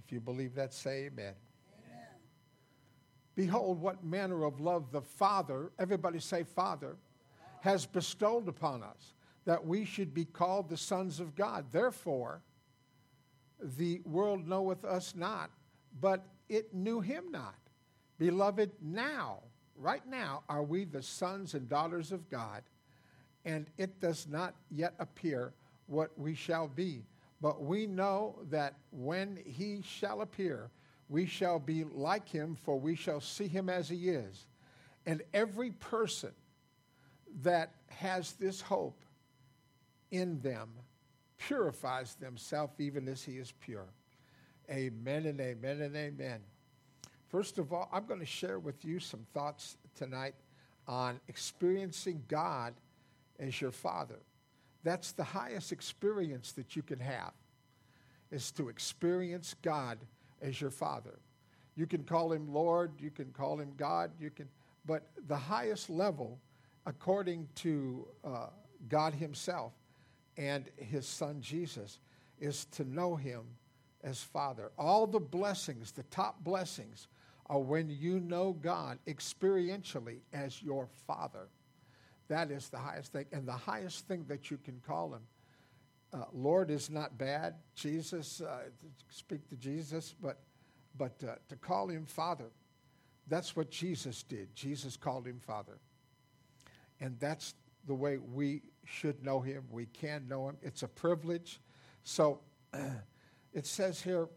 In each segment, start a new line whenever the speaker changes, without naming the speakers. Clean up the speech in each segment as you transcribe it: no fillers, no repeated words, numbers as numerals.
If you believe that, say amen. Amen. Behold, what manner of love the Father, everybody say Father, has bestowed upon us, that we should be called the sons of God. Therefore, the world knoweth us not, but it knew him not. Beloved, now, right now, are we the sons and daughters of God, and it does not yet appear what we shall be. But we know that when he shall appear, we shall be like him, for we shall see him as he is. And every person that has this hope in them purifies themselves even as he is pure. Amen and amen and amen. First of all, I'm going to share with you some thoughts tonight on experiencing God as your Father. That's the highest experience that you can have, is to experience God as your Father. You can call him Lord, you can call him God, but the highest level, according to God himself and his Son Jesus, is to know him as Father. All the blessings, the top blessings, are when you know God experientially as your Father. That is the highest thing. And the highest thing that you can call him. Lord is not bad. Jesus, speak to Jesus, but to call him Father, that's what Jesus did. Jesus called him Father. And that's the way we should know him. We can know him. It's a privilege. So it says here,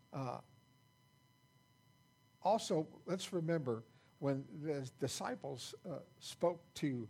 also, let's remember when the disciples spoke to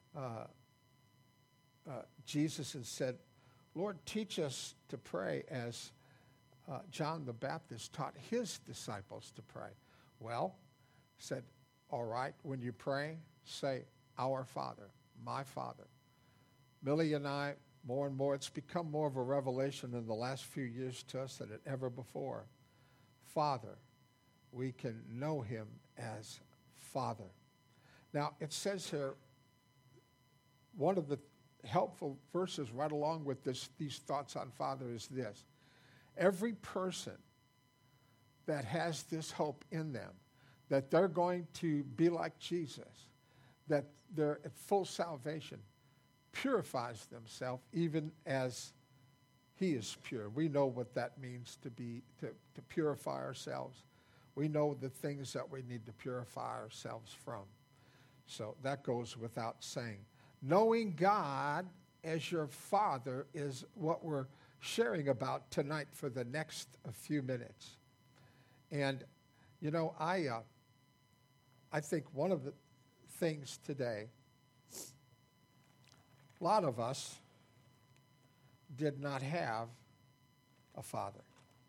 Jesus and said, Lord, teach us to pray as John the Baptist taught his disciples to pray. Well, said, all right, when you pray, say, our Father, my Father. Millie and I, more and more, it's become more of a revelation in the last few years to us than ever before. Father, we can know him as Father. Now, it says here, one of the helpful verses right along with these thoughts on Father is this. Every person that has this hope in them, that they're going to be like Jesus, that they're at full salvation, purifies themselves even as he is pure. We know what that means to purify ourselves. We know the things that we need to purify ourselves from. So that goes without saying. Knowing God as your Father is what we're sharing about tonight for the next few minutes. And, you know, I think one of the things today, a lot of us did not have a father.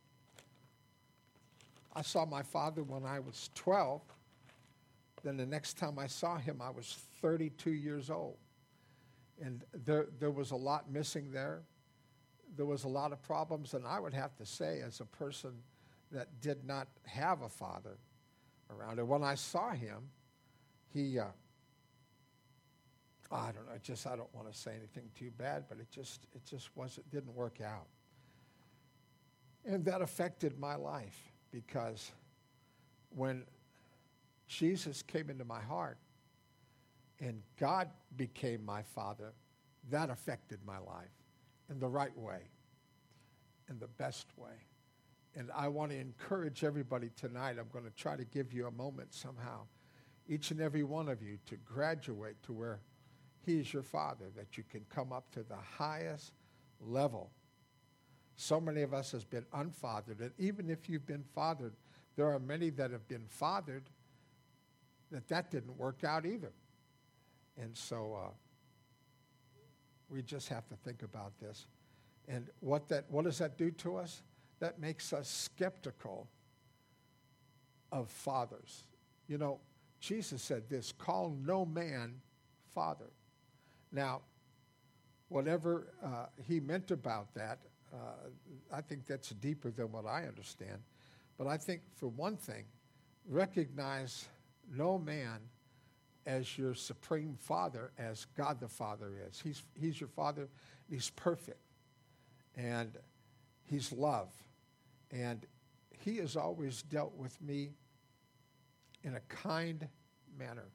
I saw my father when I was 12. Then the next time I saw him, I was 32 years old. And there was a lot missing there. There was a lot of problems. And I would have to say, as a person that did not have a father around, and when I saw him, he, I don't know, I don't want to say anything too bad, but it just didn't work out. And that affected my life, because when Jesus came into my heart and God became my Father, that affected my life in the right way, in the best way. And I want to encourage everybody tonight. I'm going to try to give you a moment somehow, each and every one of you, to graduate to where he is your Father, that you can come up to the highest level. So many of us has been unfathered, and even if you've been fathered, there are many that have been fathered that didn't work out either. And so we just have to think about this. And what does that do to us? That makes us skeptical of fathers. You know, Jesus said this, call no man father. Now, whatever he meant about that, I think that's deeper than what I understand. But I think, for one thing, recognize no man as your supreme father, as God the Father is. He's your Father. He's perfect. And he's love. And he has always dealt with me in a kind manner.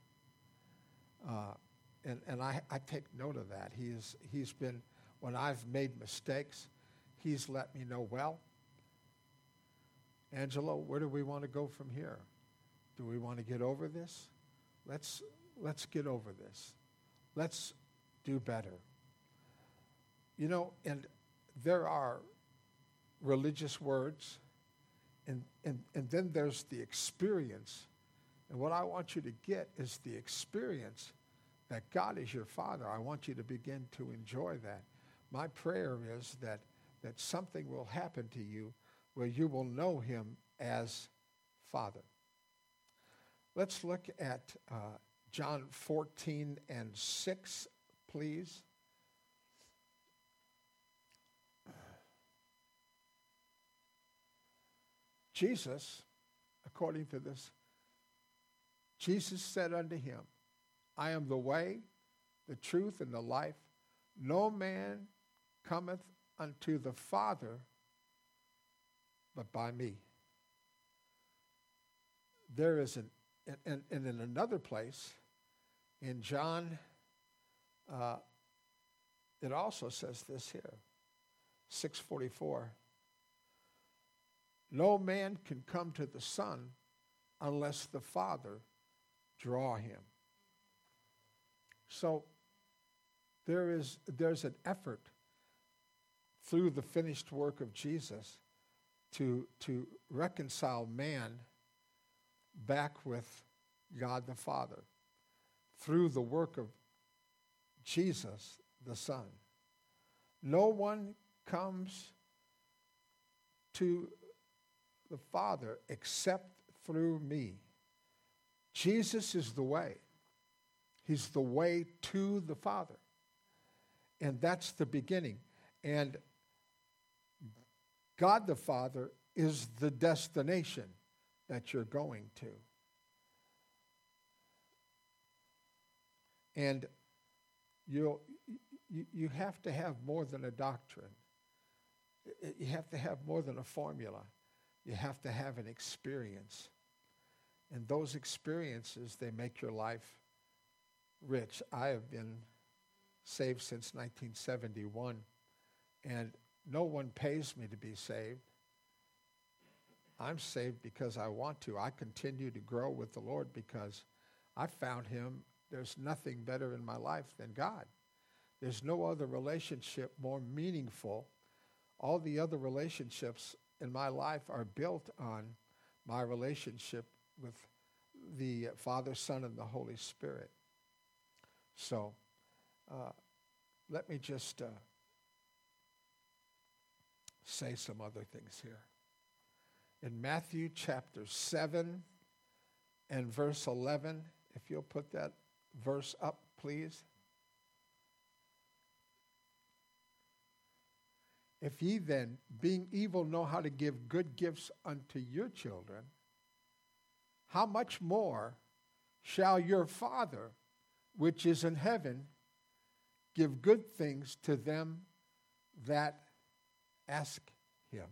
And I take note of that. He's been, when I've made mistakes, he's let me know, well, Angelo, where do we want to go from here? Do we want to get over this? Let's get over this. Let's do better. You know, and there are religious words, and then there's the experience. And what I want you to get is the experience that God is your Father. I want you to begin to enjoy that. My prayer is that something will happen to you where you will know him as Father. Let's look at John 14:6, please. Jesus, according to this, Jesus said unto him, I am the way, the truth, and the life. No man cometh unto the Father but by me. There is and in another place, in John, it also says this here, 6:44. No man can come to the Son unless the Father draw him. So there's an effort through the finished work of Jesus to reconcile man back with God the Father through the work of Jesus the Son. No one comes to the Father except through me. Jesus is the way. He's the way to the Father. And that's the beginning. And God the Father is the destination that you're going to. And you have to have more than a doctrine. You have to have more than a formula. You have to have an experience. And those experiences, they make your life rich. I have been saved since 1971, and no one pays me to be saved. I'm saved because I want to. I continue to grow with the Lord because I found him. There's nothing better in my life than God. There's no other relationship more meaningful. All the other relationships in my life are built on my relationship with the Father, Son, and the Holy Spirit. So let me just say some other things here. In Matthew chapter 7 and verse 11, if you'll put that verse up, please. If ye then, being evil, know how to give good gifts unto your children, how much more shall your Father, which is in heaven, give good things to them that ask him?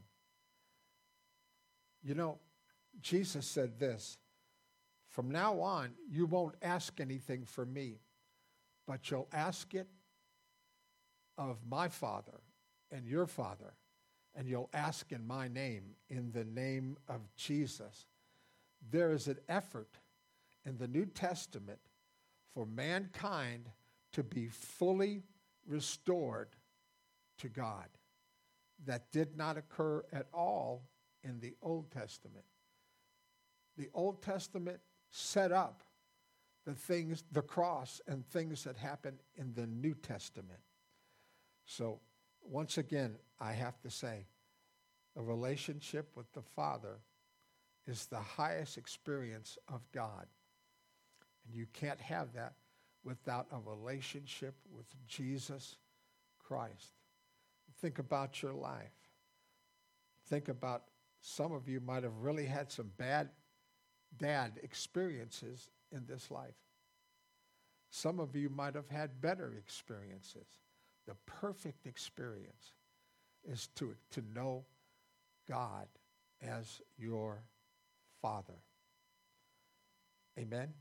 You know, Jesus said this, from now on, you won't ask anything from me, but you'll ask it of my Father and your Father, and you'll ask in my name, in the name of Jesus. There is an effort in the New Testament for mankind to be fully restored to God. That did not occur at all in the Old Testament. The Old Testament set up the things, the cross and things that happened in the New Testament. So once again, I have to say, a relationship with the Father is the highest experience of God. And you can't have that without a relationship with Jesus Christ. Think about your life. Think about, some of you might have really had some bad dad experiences in this life. Some of you might have had better experiences. The perfect experience is to know God as your Father. Amen?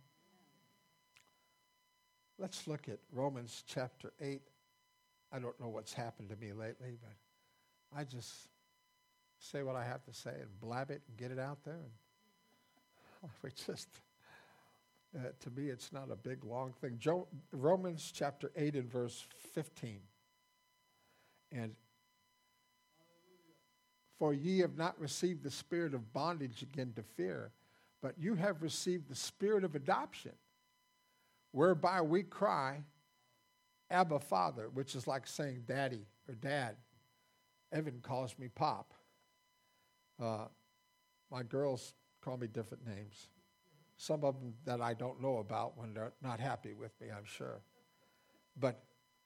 Let's look at Romans chapter 8. I don't know what's happened to me lately, but I just say what I have to say and blab it and get it out there. And we just, to me, it's not a big, long thing. Romans chapter 8 and verse 15. And for ye have not received the spirit of bondage again to fear, but you have received the spirit of adoption, whereby we cry, Abba, Father, which is like saying daddy or dad. Evan calls me Pop. My girls call me different names. Some of them that I don't know about when they're not happy with me, I'm sure. But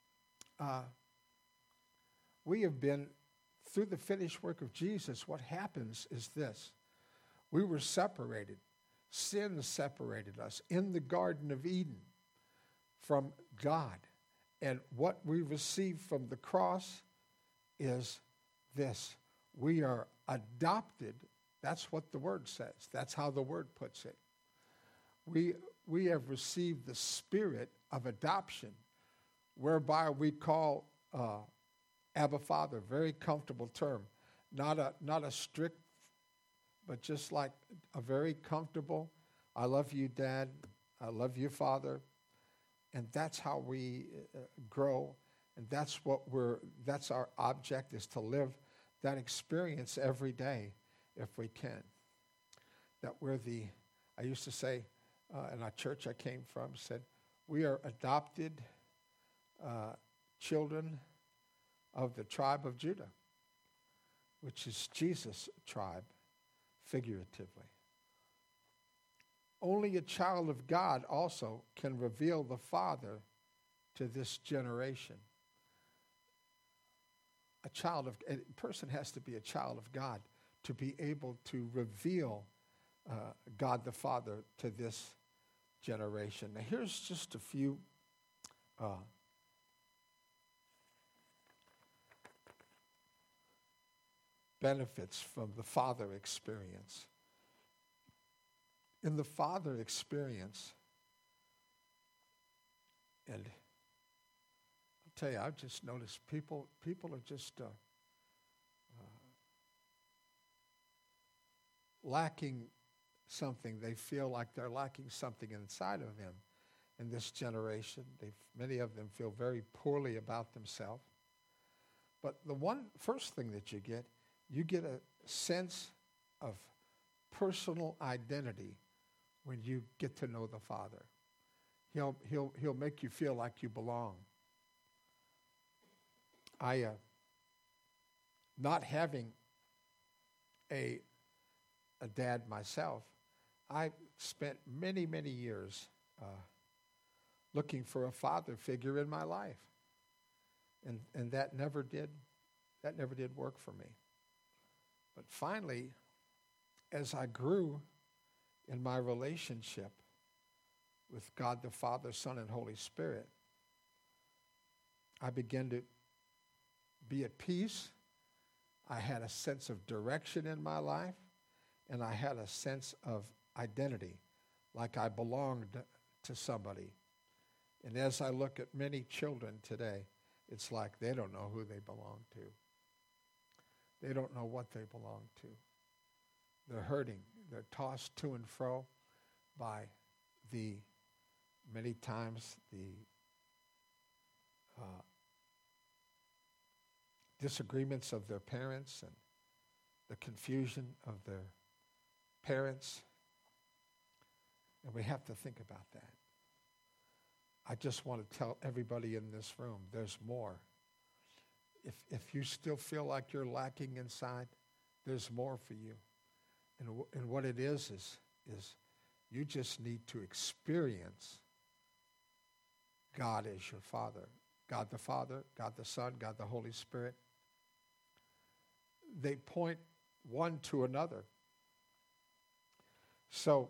we have been, through the finished work of Jesus, what happens is this. We were separated. Sin separated us in the Garden of Eden from God. And what we receive from the cross is this. We are adopted. That's what the Word says. That's how the Word puts it. We have received the spirit of adoption, whereby we call Abba, Father. Very comfortable term. Not a strict, but just like a very comfortable, I love you, Dad. I love you, Father. And that's how we grow. And that's our object, is to live that experience every day if we can. That I used to say in our church I came from, said, we are adopted children of the tribe of Judah, which is Jesus' tribe, figuratively. Only a child of God also can reveal the Father to this generation. A person has to be a child of God to be able to reveal God the Father to this generation. Now here's just a few benefits from the Father experience. In the Father experience, and I'll tell you, I've just noticed people are just lacking something. They feel like they're lacking something inside of them in this generation. Many of them feel very poorly about themselves. But the first thing that you get a sense of personal identity when you get to know the Father. He'll make you feel like you belong. Not having a dad myself, I spent many, many years looking for a father figure in my life. And that never did work for me. But finally, as I grew in my relationship with God the Father, Son, and Holy Spirit, I began to be at peace. I had a sense of direction in my life, and I had a sense of identity, like I belonged to somebody. And as I look at many children today, it's like they don't know who they belong to. They don't know what they belong to. They're hurting. They're tossed to and fro by many times the disagreements of their parents and the confusion of their parents. And we have to think about that. I just want to tell everybody in this room, there's more. If you still feel like you're lacking inside, there's more for you. And what it is you just need to experience God as your Father. God the Father, God the Son, God the Holy Spirit. They point one to another. So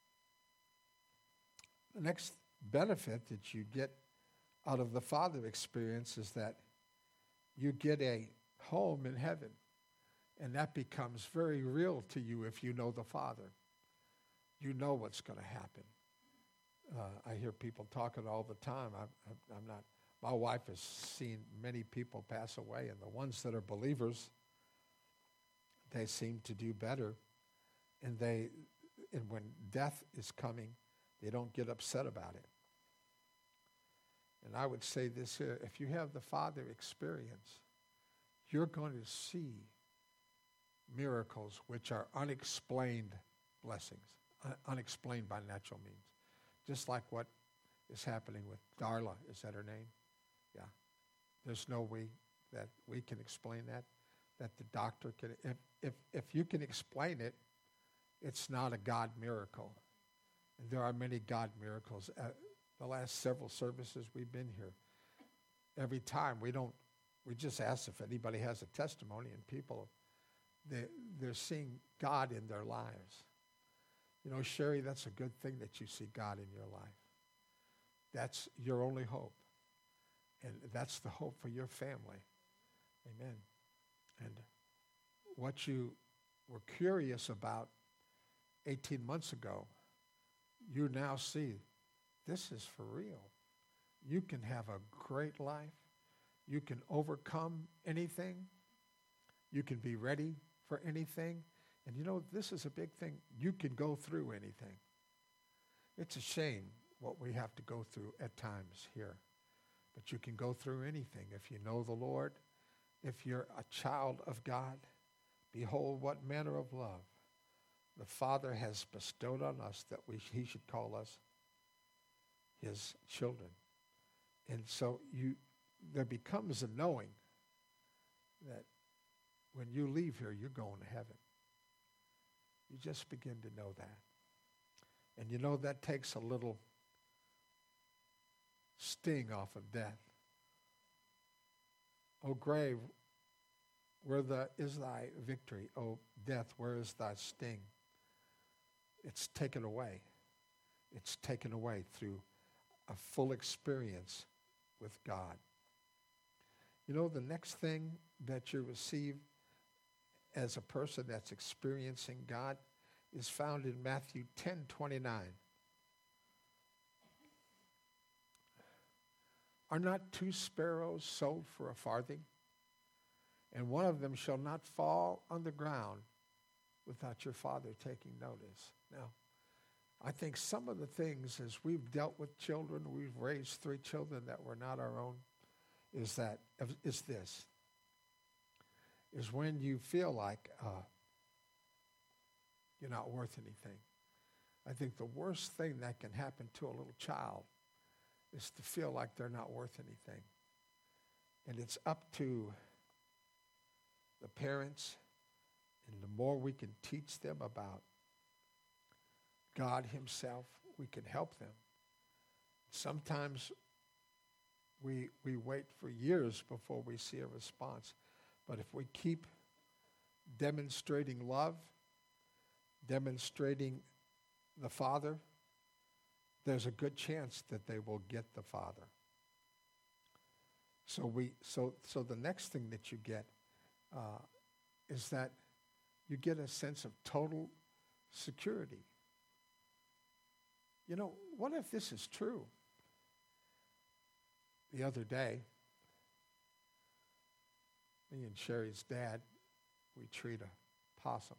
the next benefit that you get out of the Father experience is that you get a home in heaven. And that becomes very real to you if you know the Father. You know what's going to happen. I hear people talking all the time. I'm not. My wife has seen many people pass away, and the ones that are believers, they seem to do better. And when death is coming, they don't get upset about it. And I would say this here: if you have the Father experience, you're going to see miracles which are unexplained blessings, unexplained by natural means. Just like what is happening with Darla. Is that her name? Yeah. There's no way that we can explain that the doctor can. If you can explain it, it's not a God miracle. And there are many God miracles. The last several services we've been here, every time we just ask if anybody has a testimony, and people, they're seeing God in their lives. You know, Sherry, that's a good thing that you see God in your life. That's your only hope. And that's the hope for your family. Amen. And what you were curious about 18 months ago, you now see this is for real. You can have a great life. You can overcome anything. You can be ready for anything. And you know, this is a big thing. You can go through anything. It's a shame what we have to go through at times here. But you can go through anything if you know the Lord. If you're a child of God, behold what manner of love the Father has bestowed on us that he should call us his children. And so there becomes a knowing that when you leave here, you're going to heaven. You just begin to know that. And you know that takes a little sting off of death. O grave, where is thy victory? O death, where is thy sting? It's taken away. It's taken away through a full experience with God. You know, the next thing that you receive as a person that's experiencing God is found in Matthew 10:29. Are not 2 sparrows sold for a farthing? And one of them shall not fall on the ground without your Father taking notice. Now, I think some of the things, as we've dealt with children, we've raised 3 children that were not our own, is when you feel like you're not worth anything. I think the worst thing that can happen to a little child is to feel like they're not worth anything. And it's up to the parents, and the more we can teach them about God himself, we can help them. Sometimes we wait for years before we see a response. But if we keep demonstrating love, demonstrating the Father, there's a good chance that they will get the Father. So the next thing that you get is that you get a sense of total security. You know, what if this is true? The other day, me and Sherry's dad, we treat a possum.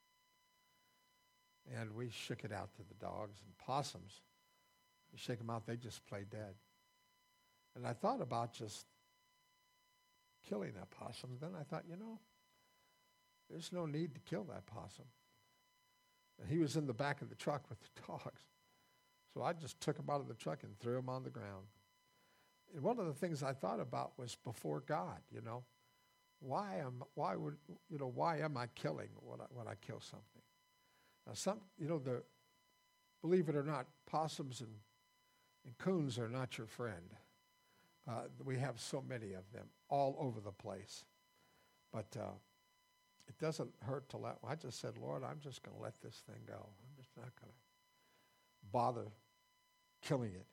And we shook it out to the dogs. And possums, you shake them out, they just play dead. And I thought about just killing that possum. Then I thought, you know, there's no need to kill that possum. And he was in the back of the truck with the dogs. So I just took him out of the truck and threw him on the ground. And one of the things I thought about was before God, you know, why am I killing when I kill something? Now believe it or not, possums and coons are not your friend. We have so many of them all over the place. But it doesn't hurt to I just said, Lord, I'm just going to let this thing go. I'm just not going to bother killing it.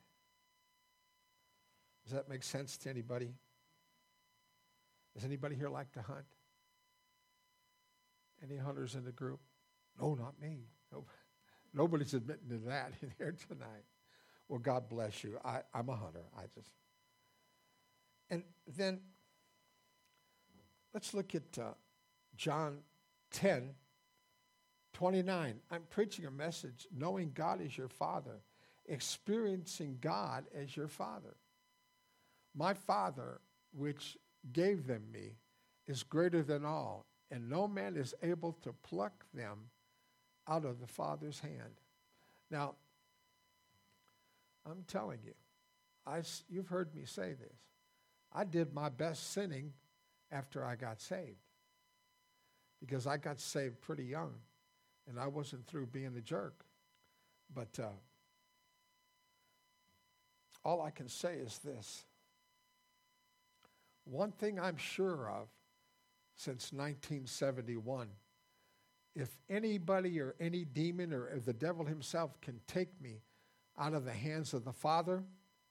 Does that make sense to anybody? Does anybody here like to hunt? Any hunters in the group? No, not me. Nobody's admitting to that in here tonight. Well, God bless you. I'm a hunter. And then let's look at John 10:29. I'm preaching a message, knowing God is your Father, experiencing God as your Father. My Father, which gave them me, is greater than all, and no man is able to pluck them out of the Father's hand. Now, I'm telling you, you've heard me say this. I did my best sinning after I got saved, because I got saved pretty young, and I wasn't through being a jerk. But all I can say is this. One thing I'm sure of since 1971, if anybody or any demon or the devil himself can take me out of the hands of the Father,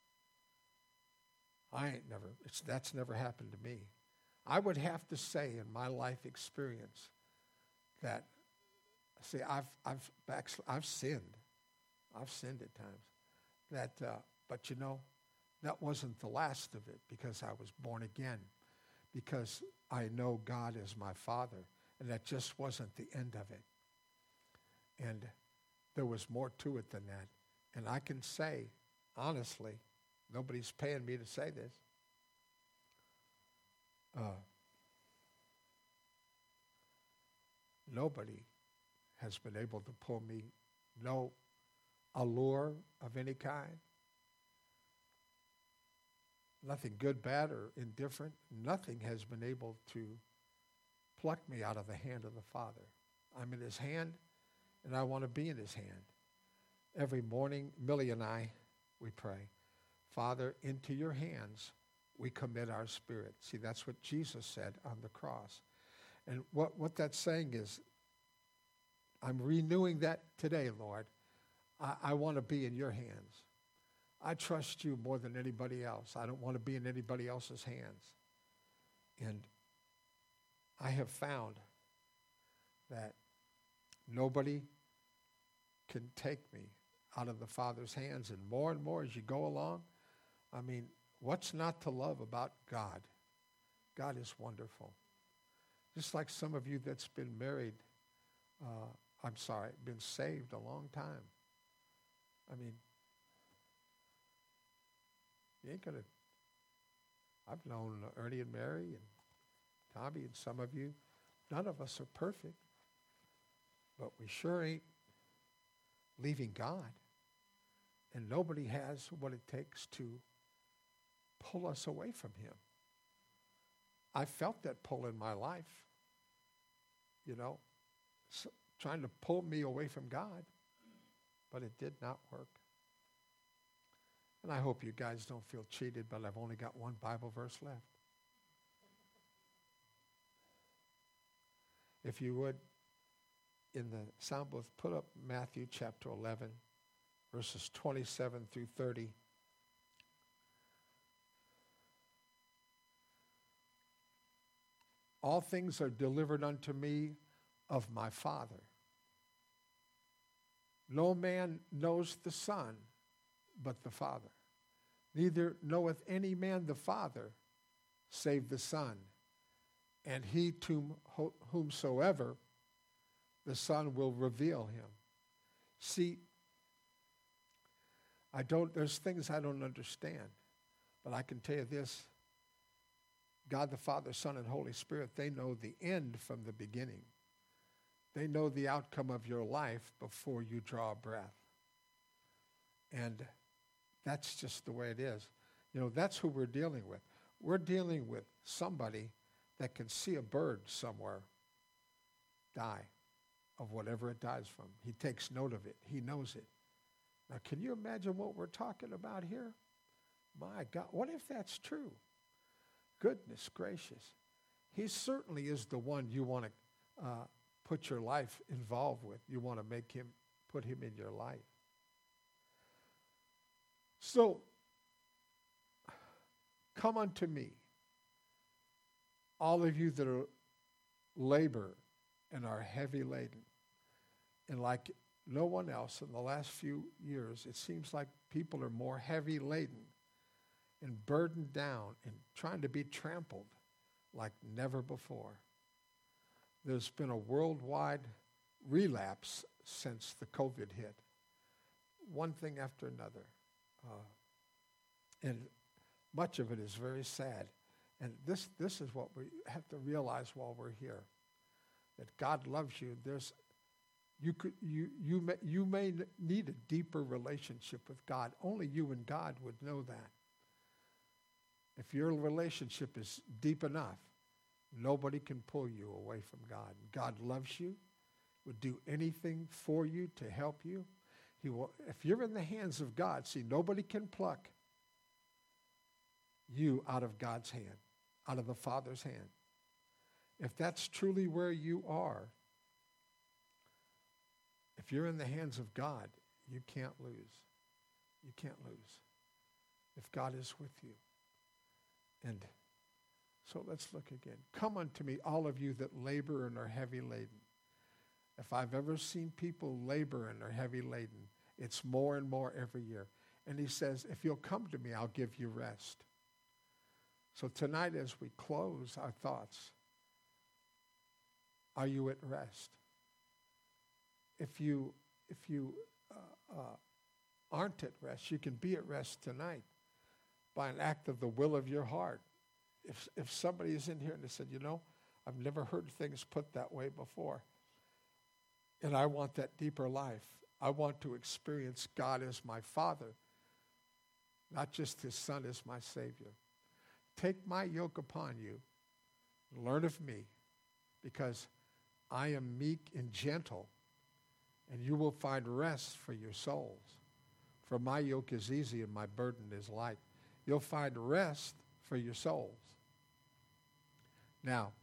that's never happened to me. I would have to say in my life experience that, see, I've sinned. I've sinned at times. But you know, that wasn't the last of it, because I was born again, because I know God as my Father, and that just wasn't the end of it. And there was more to it than that. And I can say, honestly, nobody's paying me to say this. Nobody has been able to pull me, no allure of any kind. Nothing good, bad, or indifferent. Nothing has been able to pluck me out of the hand of the Father. I'm in his hand, and I want to be in his hand. Every morning, Millie and I, we pray, Father, into your hands we commit our spirit. See, that's what Jesus said on the cross. And what that's saying is, I'm renewing that today, Lord. I want to be in your hands. I trust you more than anybody else. I don't want to be in anybody else's hands. And I have found that nobody can take me out of the Father's hands. And more as you go along, I mean, what's not to love about God? God is wonderful. Just like some of you that's been married, been saved a long time. I mean, you ain't going to, I've known Ernie and Mary and Tommy and some of you. None of us are perfect, but we sure ain't leaving God. And nobody has what it takes to pull us away from him. I felt that pull in my life, trying to pull me away from God, but it did not work. And I hope you guys don't feel cheated, but I've only got one Bible verse left. If you would, in the sound booth, put up Matthew chapter 11, verses 27 through 30. All things are delivered unto me of my Father. No man knows the Son but the Father. Neither knoweth any man the Father save the Son, and he to whomsoever the Son will reveal him. See, there's things I don't understand, but I can tell you this. God the Father, Son, and Holy Spirit, they know the end from the beginning. They know the outcome of your life before you draw a breath. And that's just the way it is. That's who we're dealing with. We're dealing with somebody that can see a bird somewhere die of whatever it dies from. He takes note of it. He knows it. Now, can you imagine what we're talking about here? My God, what if that's true? Goodness gracious. He certainly is the one you want to put your life involved with. You want to put him in your life. So, come unto me, all of you that are labor and are heavy laden. And like no one else in the last few years, it seems like people are more heavy laden and burdened down and trying to be trampled like never before. There's been a worldwide relapse since the COVID hit. One thing after another. And much of it is very sad. And this is what we have to realize while we're here. That God loves you. You may need a deeper relationship with God. Only you and God would know that. If your relationship is deep enough, nobody can pull you away from God. God loves you, would do anything for you to help you. He will. If you're in the hands of God, see, nobody can pluck you out of God's hand, out of the Father's hand. If that's truly where you are, if you're in the hands of God, you can't lose. You can't lose if God is with you. And so let's look again. Come unto me, all of you that labor and are heavy laden. If I've ever seen people labor and are heavy laden, it's more and more every year. And he says, if you'll come to me, I'll give you rest. So tonight as we close our thoughts, are you at rest? If you aren't at rest, you can be at rest tonight by an act of the will of your heart. If somebody is in here and they said, I've never heard things put that way before, and I want that deeper life. I want to experience God as my Father, not just his Son as my Savior. Take my yoke upon you, learn of me, because I am meek and gentle, and you will find rest for your souls. For my yoke is easy and my burden is light. You'll find rest for your souls. Now,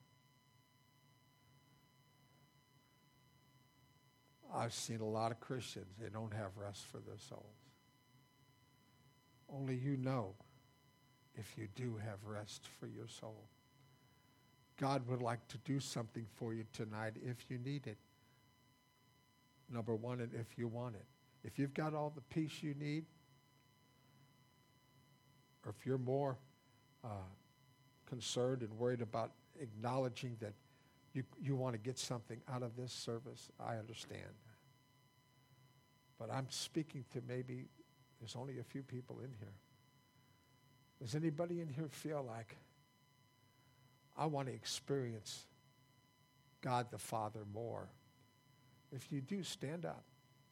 I've seen a lot of Christians, they don't have rest for their souls. Only you know if you do have rest for your soul. God would like to do something for you tonight if you need it. Number one, and if you want it. If you've got all the peace you need, or if you're more concerned and worried about acknowledging that you want to get something out of this service, I understand. But I'm speaking to maybe, there's only a few people in here. Does anybody in here feel like, I want to experience God the Father more? If you do, stand up.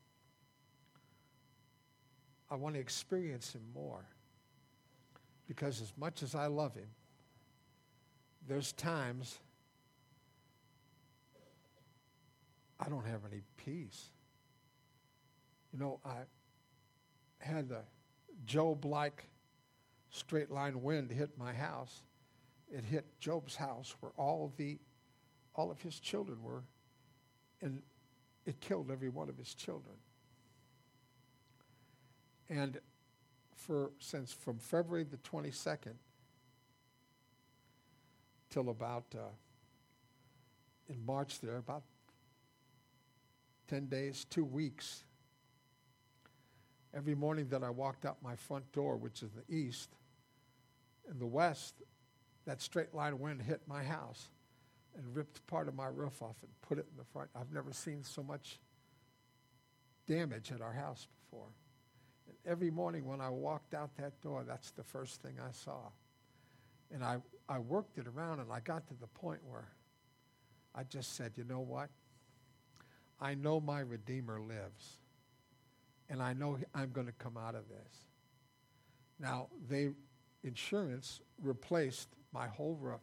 I want to experience him more. Because as much as I love him, there's times I don't have any peace. I had the Job-like straight line wind hit my house. It hit Job's house where all of his children were, and it killed every one of his children. And since from February the 22nd till about in March there, about 10 days, 2 weeks, every morning that I walked out my front door, which is the east, in the west, that straight line wind hit my house and ripped part of my roof off and put it in the front. I've never seen so much damage at our house before. And every morning when I walked out that door, that's the first thing I saw. And I worked it around, and I got to the point where I just said, you know what? I know my Redeemer lives, and I know I'm going to come out of this. Now, insurance replaced my whole roof.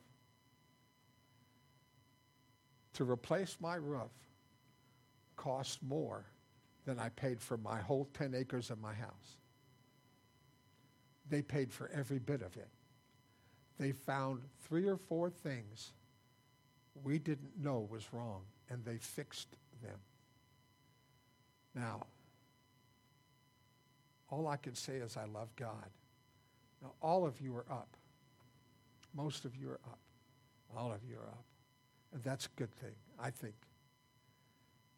To replace my roof cost more than I paid for my whole 10 acres of my house. They paid for every bit of it. They found 3 or 4 things we didn't know was wrong, and they fixed them. Now, all I can say is I love God. Now, all of you are up. Most of you are up. All of you are up. And that's a good thing, I think.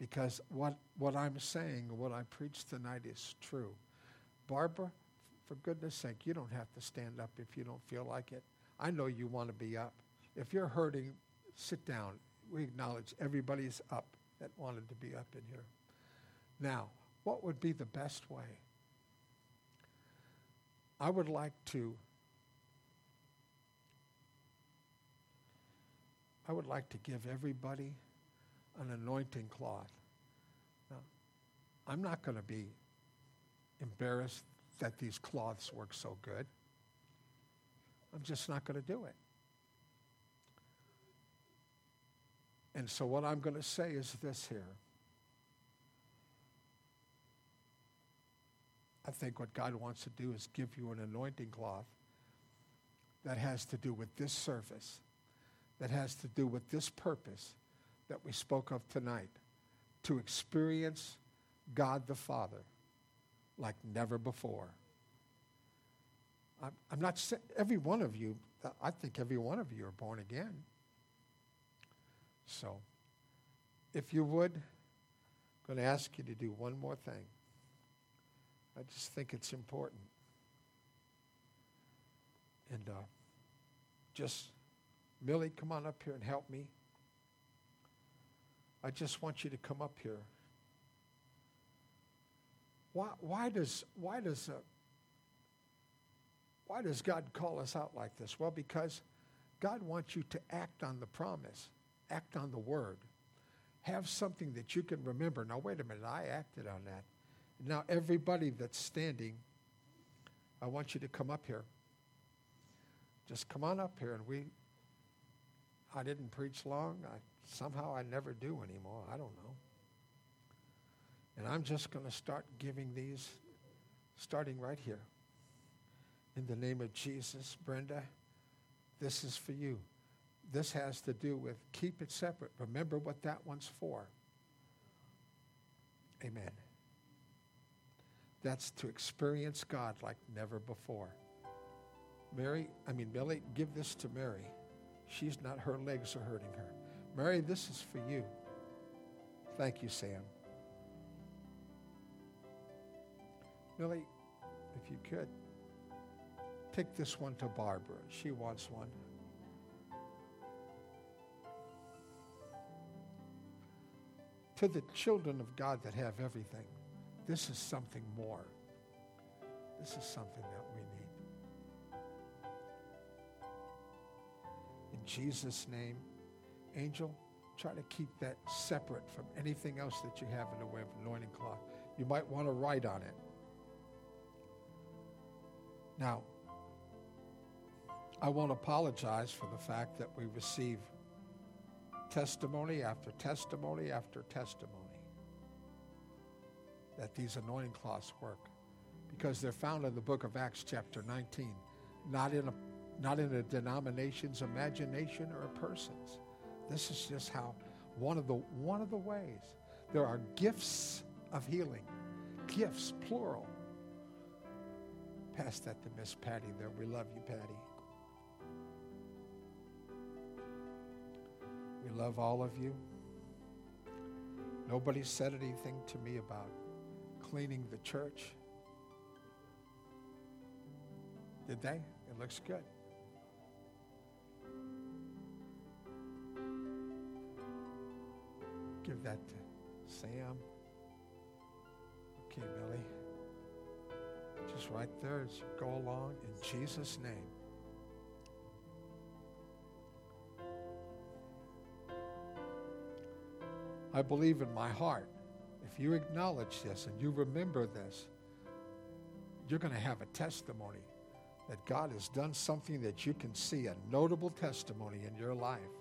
because what I'm saying, what I preach tonight is true. Barbara, for goodness sake, you don't have to stand up if you don't feel like it. I know you want to be up. If you're hurting, sit down. We acknowledge everybody's up that wanted to be up in here. Now, what would be the best way? I would like to give everybody an anointing cloth. Now, I'm not going to be embarrassed that these cloths work so good. I'm just not going to do it. And so what I'm going to say is this here. I think what God wants to do is give you an anointing cloth that has to do with this service, that has to do with this purpose that we spoke of tonight, to experience God the Father like never before. I'm not saying every one of you, I think every one of you are born again. So, if you would, I'm going to ask you to do one more thing. I just think it's important. And just, Millie, come on up here and help me. I just want you to come up here. Why does God call us out like this? Well, because God wants you to act on the promise, act on the word. Have something that you can remember. Now, wait a minute, I acted on that. Now, everybody that's standing, I want you to come up here. Just come on up here. And I didn't preach long. Somehow I never do anymore. I don't know. And I'm just going to start giving these, starting right here. In the name of Jesus, Brenda, this is for you. This has to do with keep it separate. Remember what that one's for. Amen. That's to experience God like never before. Millie, give this to Mary. Her legs are hurting her. Mary, this is for you. Thank you, Sam. Millie, if you could, take this one to Barbara. She wants one. To the children of God that have everything, this is something more. This is something that we need. In Jesus' name, Angel, try to keep that separate from anything else that you have in the way of anointing cloth. You might want to write on it. Now, I won't apologize for the fact that we receive testimony after testimony after testimony that these anointing cloths work, because they're found in the book of Acts chapter 19, not in a denomination's imagination or a person's. This is just how one of the ways. There are gifts of healing, gifts plural. Pass that to Miss Patty there. We love you, Patty. We love all of you. Nobody said anything to me about cleaning the church. Did they? It looks good. Give that to Sam. Okay, Billy. Just right there as you go along in Jesus' name. I believe in my heart, if you acknowledge this and you remember this, you're going to have a testimony that God has done something that you can see, a notable testimony in your life.